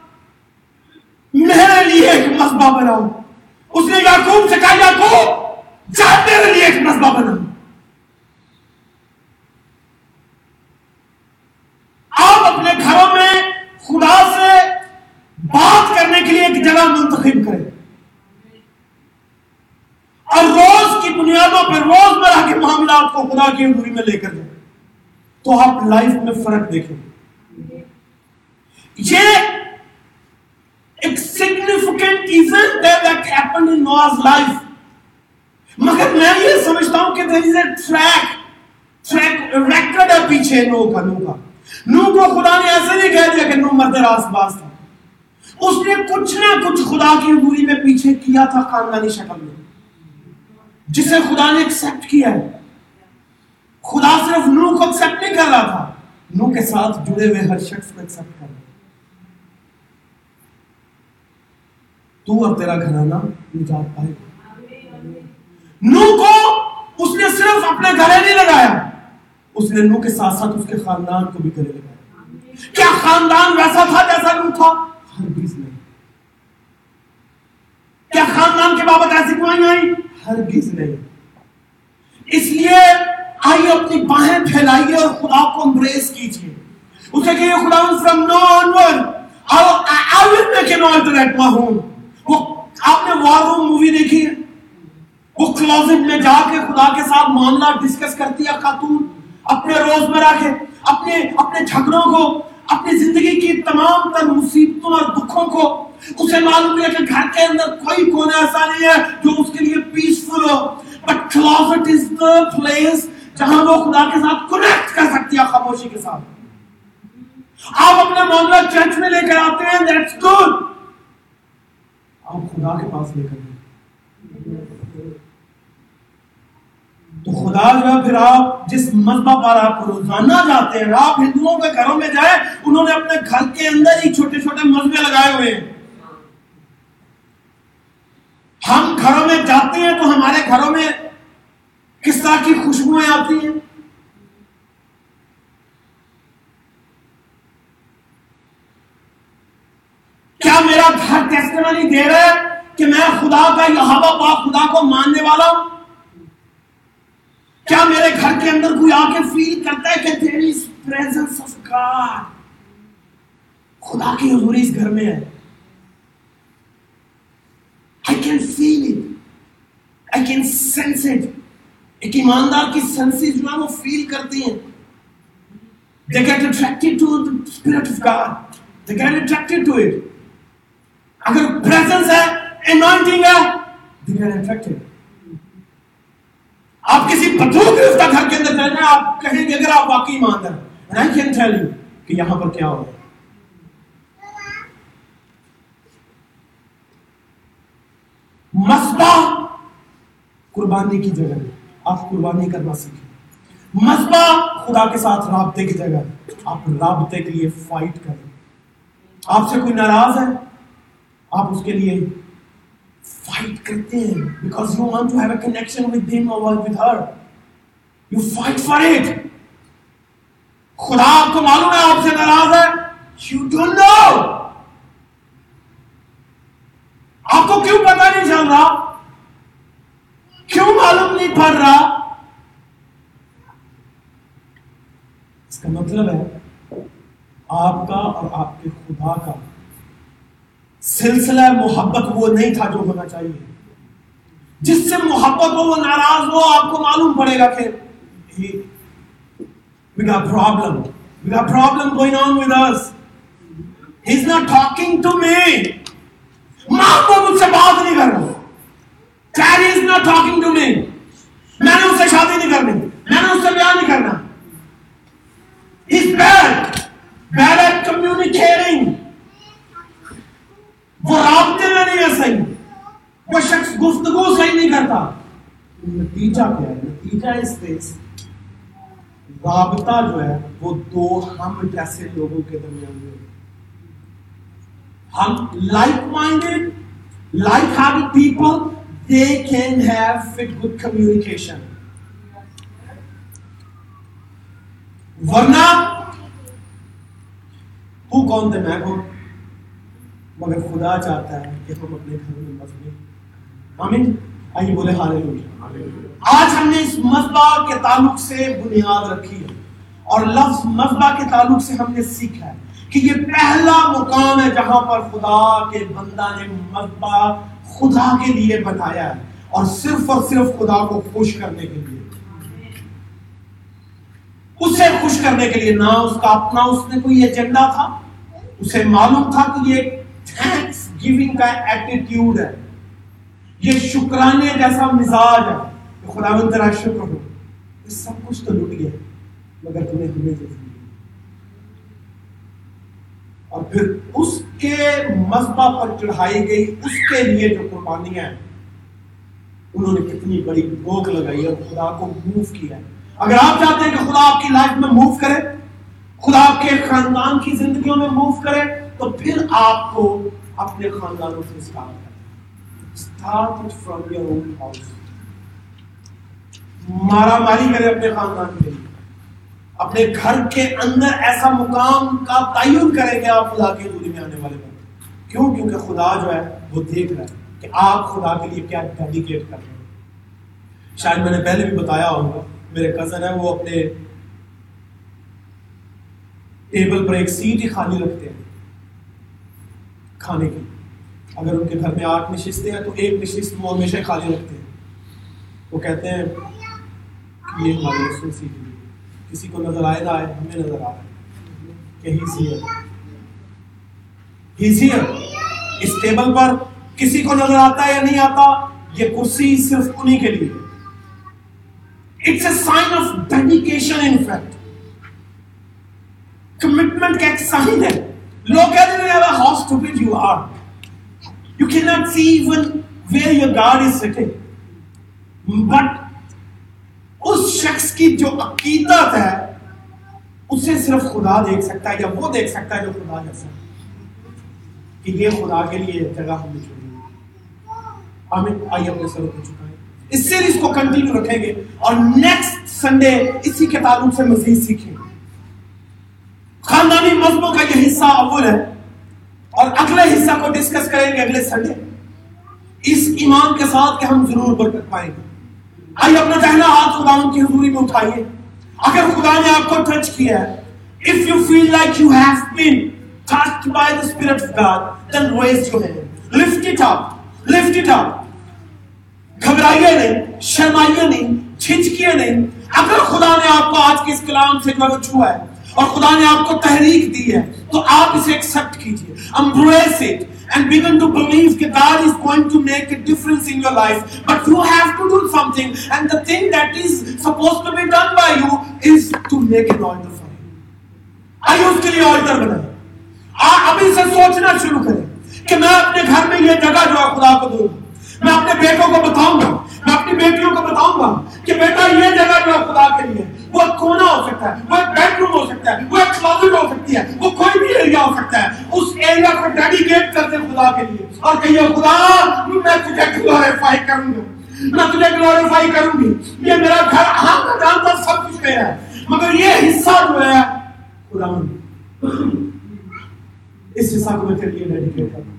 میرے لیے ایک مذہبہ بناؤ. اس نے یعقوب سے کہا یعقوب جا میرے لیے ایک مذہبہ بناؤ. آپ اپنے گھروں میں خدا سے بات کرنے کے لیے ایک جگہ منتخب کریں، اور روز کی بنیادوں پر روزمرہ کے معاملات کو خدا کی حضوری میں لے کر جائیں، تو آپ لائف میں فرق دیکھیں. یہ ایک significant event ہے that happened in Noah's life. مگر میں یہ سمجھتا ہوں کہ there is a track record ہے پیچھے نو کا. نو کو خدا نے ایسے نہیں کہہ دیا کہ نو مرد راست باز تھا. اس نے کچھ نہ کچھ خدا کی حضوری میں پیچھے کیا تھا خاندانی شکل میں، جسے خدا نے ایکسپٹ کیا ہے. خدا صرف نو کو ایکسپٹ نہیں کر رہا تھا، نو کے ساتھ جڑے ہوئے ہر شخص کو ایکسپٹ کر رہا. تو اور تیرا گھرانہ نجات پائے گا. نو کو اس نے صرف اپنے گھرے نہیں لگایا، اس نے نوح کے ساتھ ساتھ اس کے خاندان کو بھی گلے لگایا. کیا خاندان ویسا تھا جیسا نوح تھا؟ ہرگز نہیں. کیا خاندان کے بابت ایسی گواہیاں آئی؟ ہرگز نہیں. اس لیے آئیے اپنی باہیں پھیلائیے اور خدا کو امبریس کیجیے. اسے کہیے خدا from now onward I will make an altar at my home. وہ آپ نے وار روم مووی دیکھی ہے؟ وہ کلوزٹ میں جا کے خدا کے ساتھ معاملہ ڈسکس کرتی ہے خاتون اپنے روزمرہ کے اپنے جھگڑوں کو, اپنی زندگی کی تمام تر مصیبتوں اور دکھوں کو. اسے معلوم ہے کہ گھر کے اندر کوئی کونا ایسا نہیں ہے جو اس کے لیے پیسفل ہو, but closet is the place جہاں وہ خدا کے ساتھ کنیکٹ کر سکتی ہے خاموشی کے ساتھ. آپ اپنا معاملہ چرچ میں لے کر آتے ہیں, that's good. آپ خدا کے پاس لے کر گئے تو خدا جو ہے پھر آپ جس مذبح پر آپ روزانہ جاتے ہیں, آپ ہندوؤں کے گھروں میں جائیں, انہوں نے اپنے گھر کے اندر ہی چھوٹے چھوٹے مذبح لگائے ہوئے ہیں. ہم گھروں میں جاتے ہیں تو ہمارے گھروں میں کس طرح کی خوشبوئیں آتی ہیں. کیا میرا گھر ٹیسٹیمنی دے رہا ہے کہ میں خدا کا یہوہ پاک خدا کو ماننے والا ہوں؟ کیا میرے گھر کے اندر کوئی آ کے فیل کرتا ہے کہ there is presence of God, خدا کی حضوری اس گھر میں ہے؟ I can feel it, I can sense it. ایک ایماندار کی سینسز جو ہے وہ فیل کرتی ہیں. They get attracted to the Spirit of God. They get attracted to it. اگر presence ہے, anointing ہے, they get attracted. آپ کسی بدبو گرفتہ گھر کے اندر چلے جائیں, آپ کہیں گے اگر آپ واقعی ایماندار ہیں, and I can tell you کہ یہاں پر کیا ہو رہا ہے. مذبح قربانی کی جگہ ہے, آپ قربانی کرنا سیکھیں. مذبح خدا کے ساتھ رابطے کی جگہ ہے, آپ رابطے کے لیے فائٹ کریں. آپ سے کوئی ناراض ہے, آپ اس کے لیے فائٹ کرتے ہیں because you want to have a connection with him or with her. You fight for it. خدا آپ کو معلوم ہے آپ سے ناراض ہے, you don't know. آپ کو کیوں پتہ نہیں چل رہا, کیوں معلوم نہیں پڑ رہا؟ اس کا مطلب ہے آپ کا اور آپ کے خدا کا سلسلہ محبت وہ نہیں تھا جو ہونا چاہیے. جس سے محبت ہو وہ ناراض ہو, آپ کو معلوم پڑے گا کہ we got problem going on with us. He's not talking to me. ماں کو مجھ سے بات نہیں کر رہا. Daddy is not talking to me. میں نے اس سے شادی نہیں کرنی, میں نے اس سے بیاہ نہیں کرنا. He's bad at communicating. وہ رابطے میں نہیں ہے صحیح, وہ شخص گفتگو صحیح نہیں کرتا. نتیجہ کیا ہے؟ نتیجہ اس سے رابطہ جو ہے وہ دو ہم جیسے لوگوں کے درمیان میں, ہم like minded, like having people, they can have good communication. ورنہ تو کون تھے میں کون, مگر خدا چاہتا ہے کہ ہم اپنے گھر میں مذبح. آمین. آئیے بولے ہاللیلویا. آج ہم نے اس مذبح کے تعلق سے بنیاد رکھی ہے, اور لفظ مذبح کے تعلق سے ہم نے سیکھا ہے کہ یہ پہلا مقام ہے جہاں پر خدا کے بندہ نے مذبح خدا کے لیے بنایا ہے, اور صرف خدا کو خوش کرنے کے لیے, اسے خوش کرنے کے لیے. نہ اس کا اپنا اس نے کوئی ایجنڈا تھا, اسے معلوم تھا کہ یہ تھینکس گیونگ کا ایٹیٹیوڈ ہے, یہ شکرانے جیسا مزاج ہے کہ خداوند تیرا شکر ہو, یہ سب کچھ تو لٹ گیا مگر تم نے ہمیں دے دیا. اور پھر اس کے مذبح پر چڑھائی گئی اس کے لیے جو قربانیاں ہیں, انہوں نے کتنی بڑی بھوک لگائی اور خدا کو موو کیا ہے. اگر آپ چاہتے ہیں کہ خدا آپ کی لائف میں موو کرے, خدا آپ کے خاندان کی زندگیوں میں موو کرے, تو پھر آپ کو اپنے خاندانوں سے اسٹارٹ کریں. Start it from your own house. مارا ماری کرے اپنے خاندان کے لیے, اپنے گھر کے اندر ایسا مقام کا تعین کریں کہ آپ خدا کی حضوری میں آنے والے بن. کیوں؟ کیونکہ خدا جو ہے وہ دیکھ رہا ہے کہ آپ خدا کے لیے کیا ڈیڈیکیٹ کر رہے ہیں. شاید میں نے پہلے بھی بتایا ہوگا, میرے کزن ہے, وہ اپنے ٹیبل پر ایک سیٹ ہی خالی رکھتے ہیں کھانے کی. اگر ان کے گھر میں 8 نشستیں ہیں تو ایک نشست وہ ہمیشہ خالی رکھتے ہیں. وہ کہتے ہیں کہ یہ ہماری رسول سیٹ ہے, کسی کو نظر آئے نہ آئے, ہمیں نظر آ رہا ہے کہ ہیز ہیئر. اس ٹیبل پر کسی کو نظر آتا ہے یا نہیں آتا, یہ کرسی صرف انہی کے لیے. It's a sign of dedication. In fact commitment کا ایک سائن ہے. لوگ کہتے ہیں how stupid you are. You cannot see even where your God is sitting. But اس شخص کی جو عقیدت ہے اسے صرف خدا دیکھ سکتا ہے, یا وہ دیکھ سکتا ہے جو خدا جیسا ہے, کہ یہ خدا کے لیے جگہ ہم نے چھوڑی ہے. آمین. آئیے اپنے سر کو جھکائیں. اس سیریز کو کنٹینیو رکھیں گے اور نیکسٹ سنڈے اسی کے تعلق سے مزید سیکھیں گے. خاندانی مذہبوں کا یہ حصہ اول ہے اور اگلے حصہ کو ڈسکس کریں گے اگلے سنڈے, اس ایمان کے ساتھ کہ ہم ضرور برکت پائیں گے. آئیے اپنا دہنا ہاتھ خدا کی حضوری میں اٹھائیے. اگر خدا نے آپ کو ٹچ کیا ہے, if you feel like you have been touched by the Spirit of God, then raise your hand. Lift it up. Lift it up. گھبرائیے نہیں, شرمائیے نہیں, جھجکیے نہیں. اگر خدا نے آپ کو آج کے اس کلام سے جو چھوا ہے اور خدا نے آپ کو تحریک دی ہے تو آپ اسے ایکسپٹ کیجئے. Embrace it and begin to believe that God is going to make a difference in your life. But you have to do something, and the thing that is supposed to be done by you is to make an altar for Him. آئیے اس کے لیے alter بنائیں. ابھی سے سوچنا شروع کریں کہ میں اپنے گھر میں یہ جگہ جو ہے خدا کو دوں. میں اپنے بیٹوں کو بتاؤں گا, میں اپنی بیٹیوں کو بتاؤں گا کہ بیٹا یہ جگہ جو ہے خدا کے لیے. وہ ایک کونا ہو سکتا ہے, وہ ایک بیڈ روم ہو سکتا ہے, وہ ایک کلوزٹ ہو سکتی ہے, وہ کوئی بھی ایریا ہو سکتا ہے. اس ایریا کو ڈیڈیکیٹ کرتے ہیں خدا کے لیے اور کہیے خدا میں تجھے گلوریفائی کروں گا, میں تجھے گلوریفائی کروں گی. یہ میرا گھر, ہاں میں جانتا سب کچھ میرا ہے, مگر یہ حصہ جو ہے خدا اس حصہ کو میں تیرے لیے ڈیڈیکیٹ کرتا ہوں.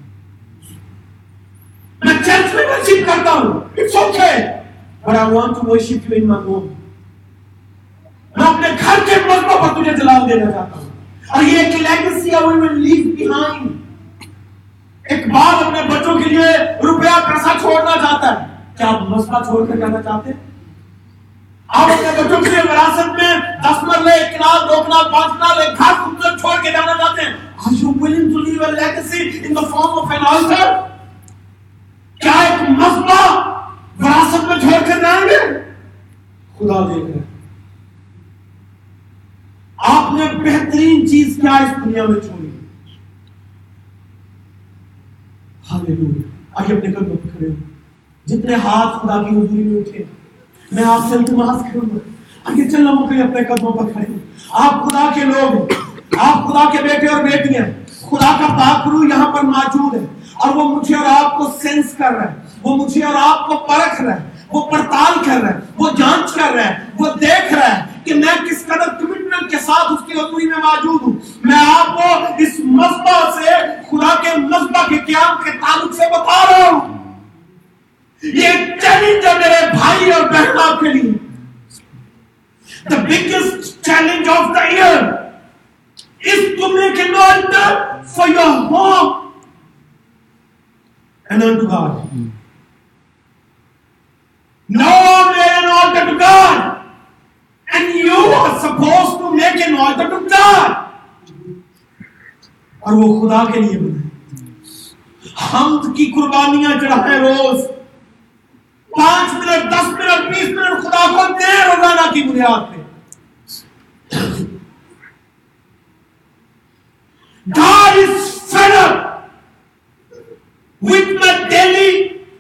میں چرچ میں ورشپ کرتا ہوں, it's okay, but I want to worship you in my home. میں اپنے گھر کے مذہبوں پر تجھے جلال دینا چاہتا ہوں. اور یہ ایک لیگیسی ہے, we will leave behind. ایک باپ اپنے بچوں کے لیے روپیہ پیسہ چھوڑنا چاہتا ہے. کیا آپ مذہبہ چھوڑ کر جانا چاہتے ہیں؟ آپ اپنے بچوں کے لیے وراثت میں 10 مرلے, 1 کنال, 2 کنال, 5 کنال ایک گھر خوبصورت چھوڑ کے جانا چاہتے ہیں. Are you willing to leave a legacy in the form of an altar? کیا ایک مذہبہ وراثت میں چھوڑ کر جائیں گے؟ خدا دیکھ رہے ہیں. آپ نے بہترین چیز کیا اس دنیا میں چھوڑی. ہاللیلویا. آئیے اپنے قدموں پر کھڑے ہو. جتنے ہاتھ خدا کی حضوری میں اٹھے میں آپ سے التماس کروں گا, آگے چلنا مکے اپنے قدموں پر کھڑے ہو. آپ خدا کے لوگ ہیں, آپ خدا کے بیٹے اور بیٹیاں. خدا کا پاک روح یہاں پر موجود ہے اور وہ مجھے اور آپ کو سینس کر رہا ہے, وہ مجھے اور آپ کو پرکھ رہا ہے, وہ پڑتال کر رہا ہے, وہ جانچ کر رہا ہے, وہ دیکھ رہا ہے کہ میں کس قدر کمٹمنٹ کے ساتھ اس کی حضوری میں موجود ہوں. میں آپ کو اس مذہبہ سے, خدا کے مذہبہ کے قیام کے تعلق سے بتا رہا ہوں. یہ چیلنج ہے میرے بھائی اور بہن آپ کے لیے. The biggest challenge of the year is to make an altar for your home and unto God. No, make an altar to God. And you are supposed to make an altar to God. اور وہ خدا کے لیے بنائے. حمد کی قربانیاں چڑھائیں روز. 5 منٹ, 10 منٹ, 20 منٹ خدا کو دیں روزانہ کی بنیاد پہ. God is fed up with my daily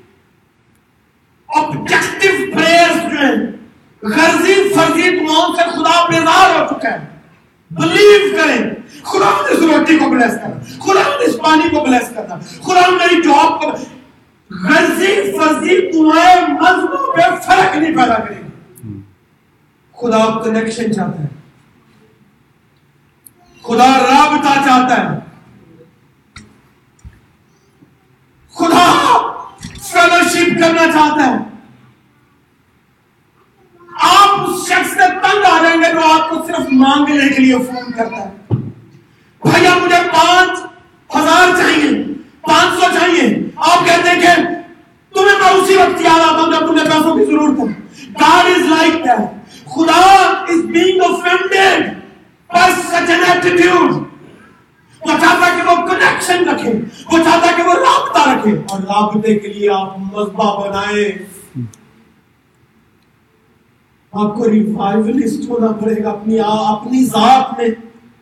objective prayers جو ہیں, غرضی فرضی دعاؤں سے خدا بیزار ہو چکا ہے. بلیو کریں, خدا اس روٹی کو بلیس کرنا, خدا اس پانی کو بلیس کرنا, خدا میری جاب کو. غرضی فرضی دعائیں مذہبوں پہ فرق نہیں پیدا کریں. خدا کنیکشن چاہتا ہے. خدا رابطہ چاہتا ہے, خدا فیلوشپ کرنا چاہتا ہے. آپ اس شخص سے تنگ آ جائیں گے جو آپ کو صرف مانگنے کے لیے فون کرتا ہے. بھیا مجھے 5,000 چاہیے, 500 چاہیے. آپ کہتے ہیں کہ تمہیں میں اسی وقت یاد آتا ہوں جب تمہیں پیسوں کی ضرورت ہے. God is like that. خدا is being offended by such an attitude. وہ چاہتا ہے کہ وہ کنیکشن رکھے, وہ چاہتا ہے کہ وہ رابطہ رکھے, اور رابطے کے لیے آپ مذبح بنائیں. آپ کو ریوائولسٹ ہونا پڑے گا اپنی ذات میں.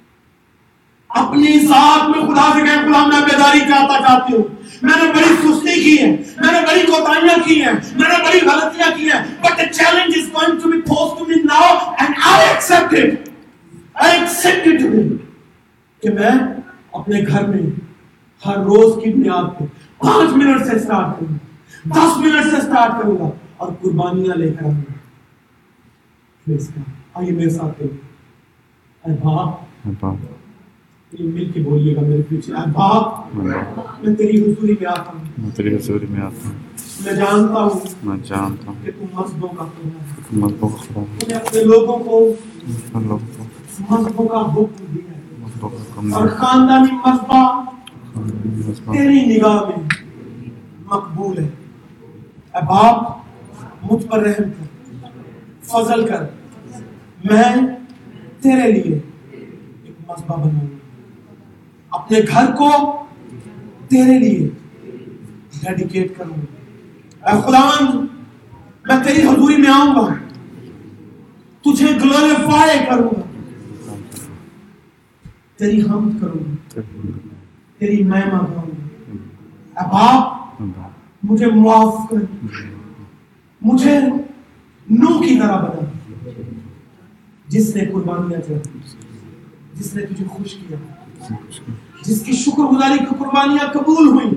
اپنی ذات میں خدا سے کہیں خدا میں بیداری چاہتی ہوں. میں نے بڑی سستی کی ہے, میں نے بڑی کوتاہیاں کی ہیں, میں نے بڑی غلطیاں کی ہیں, but the challenge is going to be posed to me now and I accept it. I accept it today. کہ میں اپنے گھر میں ہر روز کی بنیاد پہ 5 منٹ سے سٹارٹ کروں گا, 10 منٹ سے سٹارٹ کروں گا اور قربانیاں لے کر آؤں گا. آئیے میرے ساتھ اے باپ, یہ مل کے بولیے گا میرے پیچھے. اے باپ, میں تیری حضوری میں آتا ہوں. میں جانتا ہوں کہ تم مذہبوں کا خدا ہے. تم نے اپنے لوگوں کو مذہبوں کا حکم دیا ہے, اور خاندانی مذہب تیری نگاہ میں مقبول ہے. اے باپ, مجھ پر رحم کر, فضل کر. میں تیرے لیے ایک مذبح بناؤں گا, اپنے گھر کو تیرے لیے ڈیڈیکیٹ کروں گا. اے خداوند, میں تیری حضوری میں آؤں گا, تجھے گلوریفائی کروں گا, تیری حمد کروں گا, تیری مہما گاؤں گا. اے باپ, مجھے معاف کر, مجھے نوح کی طرح بنا جس نے قربانیاں چڑھائی, جس نے تجھے خوش کیا, جس کی شکر گزاری کی قربانیاں قبول ہوئیں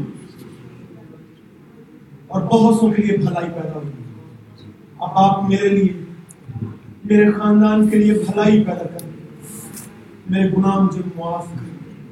اور بہت سو کے لیے بھلائی پیدا ہوئی. اب آپ میرے لیے, میرے خاندان کے لیے بھلائی پیدا کریں. میرے گناہ مجھے معاف کر,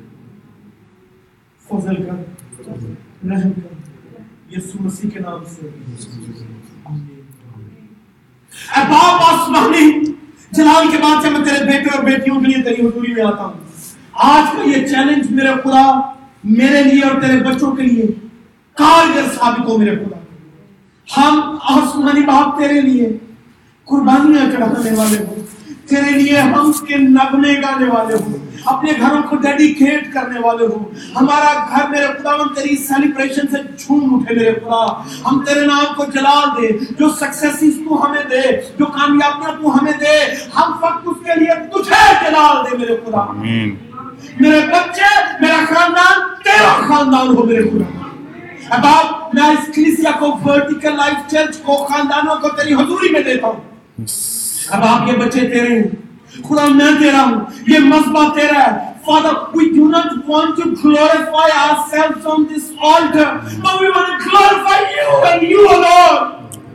فضل کر, رحم کر, یسوع مسیح کے نام سے آمین. اے باپ آسمانی جلال کے بعد سے میں تیرے بیٹے اور بیٹیوں کے لیے تیری حضوری میں آتا ہوں. آج کا یہ چیلنج میرے خدا میرے لیے اور تیرے بچوں کے لیے کارگر ثابت ہو. میرے خدا, ہم آسمانی باپ تیرے لیے قربانیاں چڑھانے والے ہوں, تیرے لیے ہم کے نغمے گانے والے ہوں, اپنے گھروں کو ڈیڈیکیٹ کرنے والے ہوں. ہمارا گھر میرے خدا تیری سیلیبریشن سے جھوم اٹھے. میرے خدا, ہم تیرے نام کو جلال دے. جو سکسیسز تو ہمیں دے, جو کامیابیاں تو ہمیں دے, ہم فقط اس کے لیے تجھے جلال دے. میرے خدا, میرے بچے, میرا خاندان تیرا خاندان ہو. میرے خدا, اب آپ میں اس کلیسیا کو, ورٹیکل لائف چرچ کو, خاندانوں کو تیری حضوری میں دیتا ہوں. اب آپ کے بچے تیرے ہیں خدا, میں تیرا ہوں, یہ مذبح تیرا ہے. Father, we do not want to glorify ourselves on this altar, but we want to glorify you and you alone.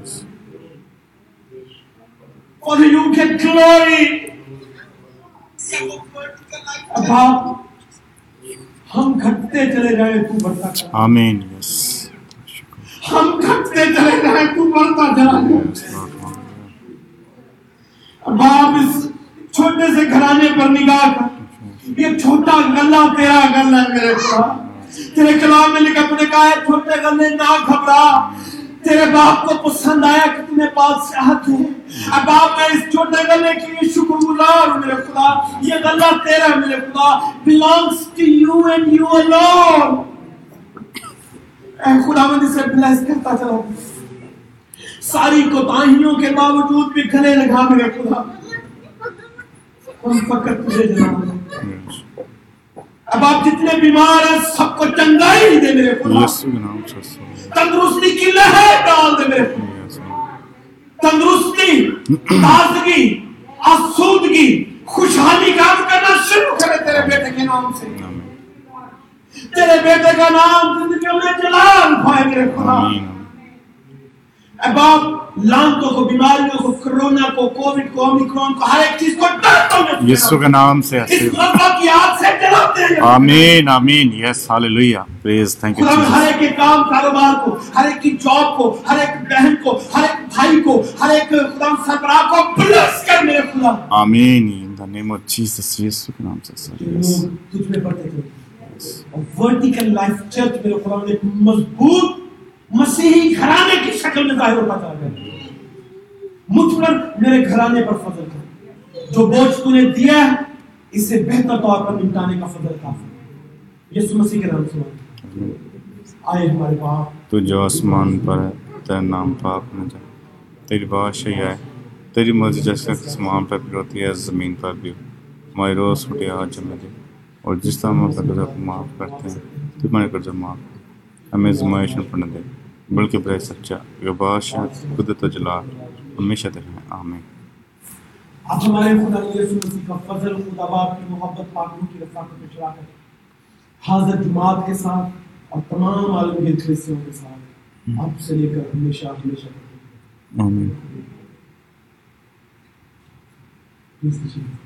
Father, you get glory. اب آپ ہم گھٹتے چلے جائیں تو بڑھتا چلا. آمین. ہم گھٹتے چلے جائیں تو بڑھتا چلا. اب آپ اس چھوٹے سے گھرانے پر نگاہ کر. یہ چھوٹا گلہ تیرا گلہ ہے. میرے خدا, تیرے کلام میں لکھا, تو نے کہا ہے چھوٹے گلے نہ گھبرا, تیرے باپ کو پسند آیا کہ تمہیں بادشاہت ہے. اب آپ میں اس چھوٹے گلے کے لیے شکر گزار ہوں. میرے خدا, یہ گلہ تیرا ہے. میرے خدا, belongs to you and you alone. اے خدا, میں اسے بلیس کرتا چلا, ساری کوتاہیوں کے باوجود بھی گلے لگا. میرے خدا, ہم فقط تجھے جلال دیں. اب آپ جتنے بیمار ہیں سب کو چنگائی دے. میرے خدا, تندرستی کی لہر ڈال دے. میرے خدا, تندرستی, تازگی, آسودگی, خوشحالی کام کرنا شروع کرے تیرے بیٹے کے نام سے. تیرے بیٹے کا نام زندگیوں میں جلال پائے. میرے خدا, اے باپ لعنتوں کو, بیماریوں کو, کرونا کو, کووڈ کو, اومیکرون کو, ہر ایک چیز کو ڈرتا ہوں یسوع کے نام سے اس مذہب کی آگ سے جلاتے ہیں. آمین آمین. Yes hallelujah. Praise thank you خدا ہر جیسس. ایک کے کام کاروبار کو, ہر ایک کی جاب کو, ہر ایک بہن کو, ہر ایک بھائی کو, ہر ایک خدا سربراہ کو بلس کر میرے خدا. آمین. In the name of Jesus. یسوع کے نام سے سر. یس. لوگ تجھ میں پڑھتے تھے اور ورٹیکل لائف چرچ میرے خدا نے ایک مضبوط مسیحی گھرانے کی شکل میں ظاہر ہوتا چلا گیا. مجھ پر میرے گھرانے پر فضل کر, جو بوجھ تو نے دیا ہے اس سے بہتر طور پر نمٹانے کا فضل کافی. یسوع مسیح کے نام سے آئے ہمارے باپ تو جو آسمان پر ہے تیرا نام پاک نہ جائے, تیری بادشاہی آئے, تیری مرضی جیسے آسمان پر بھی ہوتی ہے زمین پر بھی. ہماری روز روٹی آج ہمیں دے, اور جس طرح ہم اپنے قرضہ کو معاف کرتے ہیں تو ہمارے قرضہ معاف کر. ہمیں آزمائش میں پڑنے دے بلکہ برے سچا, یہ بادشاہ قدرت و جلال ہمیشہ تیرے ہیں. آمین. اب ہمارے خدا یسوع مسیح کا فضل, خدا باپ کی محبت, پاک روح کی رفاقت و شراکت حاضر جماعت کے ساتھ اور تمام عالمگیر کلیسیوں کے ساتھ اب سے لے کر ہمیشہ ہمیشہ. آمین. Please,